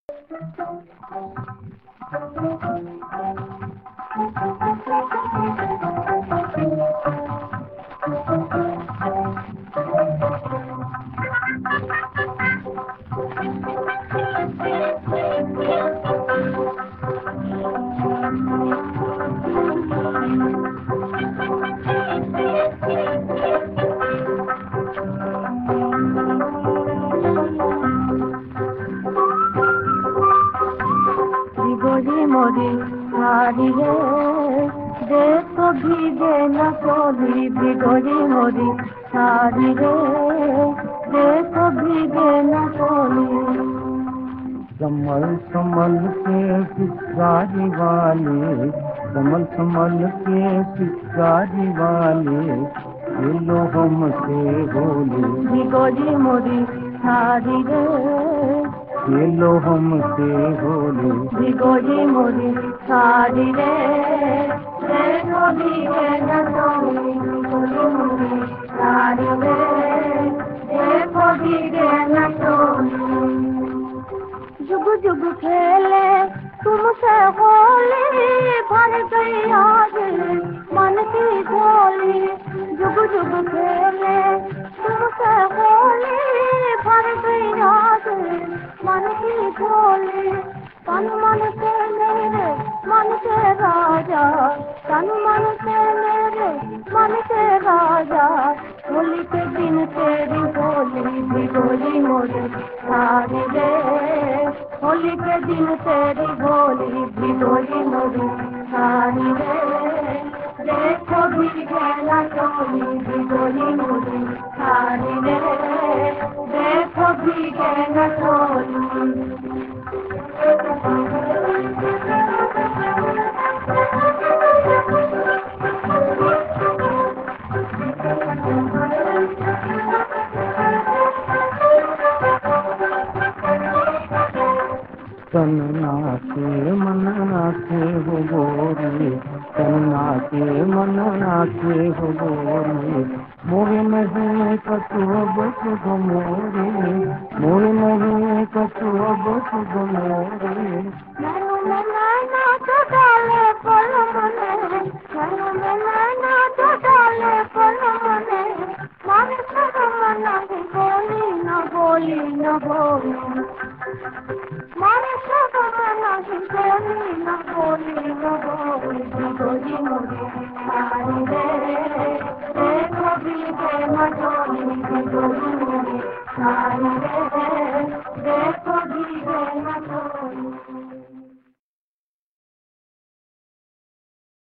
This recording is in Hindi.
गोरी मोरी सारी रे देखो भीगे न चोली भी गोरी मोरी सारी रे देखो भीगे न चोली। कमल कमल के पिचकारी वाले, कमल कमल के पिचकारी वाले, ये लो हमसे होली भी गोरी मोरी सारी रे ये लो हमसे होली भी गोरी मोरी सारी रे देखो भीगे न चोली भी गोरी मोरी सारी रे देखो भीगे न चोली। जुग जुग खेले तुमसे होली भर गई आज मन की झोली। जुग जुग खेले तुमसे होली भर गई आज मन की झोली। तन मन से मेरे मन के राजा, तन मन से मेरे मन के राजा, होली के दिन तेरी होली भी गोरी मोरी सारी रे। होली के दिन तेरी होली भी गोरी मोरी सारी रे देखो भीगे न चोली भी गोरी मोरी सारी रे देखो भीगे न चोली। तन नाचे मन नाचे हो गोरी, तन नाचे मन नाचे हो गोरी, मोहे नहीं कछुआ बस गो मोरे, मोहे नहीं कछुआ बस गो मोरे। नैनो में नैना तो डाले पल मने, नैनो में नैना तो डाले पल मने, मन सर मन बोली न बोली न बोली, मन सर मन बोली न बोली न बोली। गोरी मोरी सारी रे देखो भीगे न चोली भी गोरी मोरी सारी रे देखो भीगे न